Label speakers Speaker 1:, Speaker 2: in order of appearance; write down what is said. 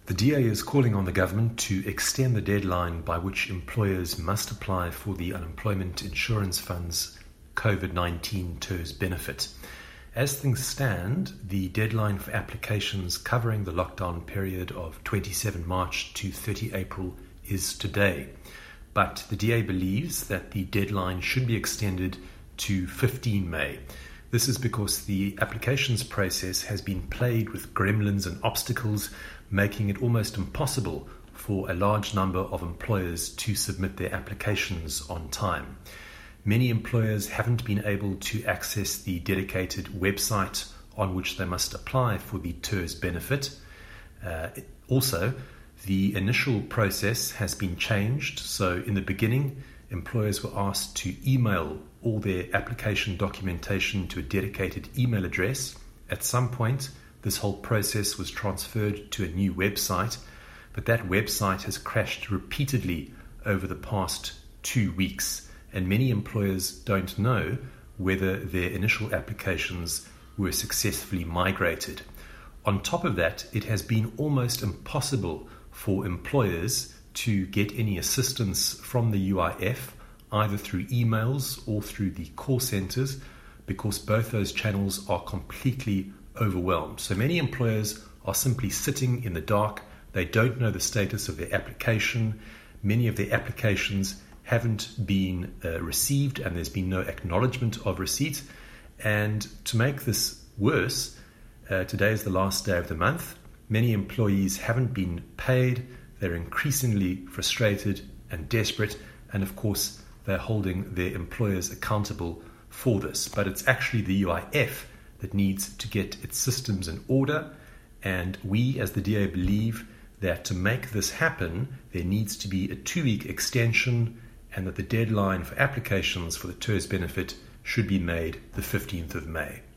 Speaker 1: The DA is calling on the government to extend the deadline by which employers must apply for the Unemployment Insurance Fund's COVID-19 TERS benefit. As things stand, the deadline for applications covering the lockdown period of 27 March to 30 April is today. But the DA believes that the deadline should be extended to 15 May. This is because the applications process has been plagued with gremlins and obstacles, making it almost impossible for a large number of employers to submit their applications on time. Many employers haven't been able to access the dedicated website on which they must apply for the TERS benefit. Also, the initial process has been changed. So in the beginning, employers were asked to email all their application documentation to a dedicated email address. At some point, this whole process was transferred to a new website, but that website has crashed repeatedly over the past 2 weeks, and many employers don't know whether their initial applications were successfully migrated. On top of that, it has been almost impossible for employers to get any assistance from the UIF, either through emails or through the call centers, because both those channels are completely overwhelmed. So many employers are simply sitting in the dark. They don't know the status of their application. Many of their applications haven't been received, and there's been no acknowledgement of receipt. And to make this worse, today is the last day of the month. Many employees haven't been paid. They're increasingly frustrated and desperate, and of course they're holding their employers accountable for this. But it's actually the UIF that needs to get its systems in order, and we as the DA believe that to make this happen, there needs to be a 2-week extension, and that the deadline for applications for the TERS benefit should be made the 15th of May.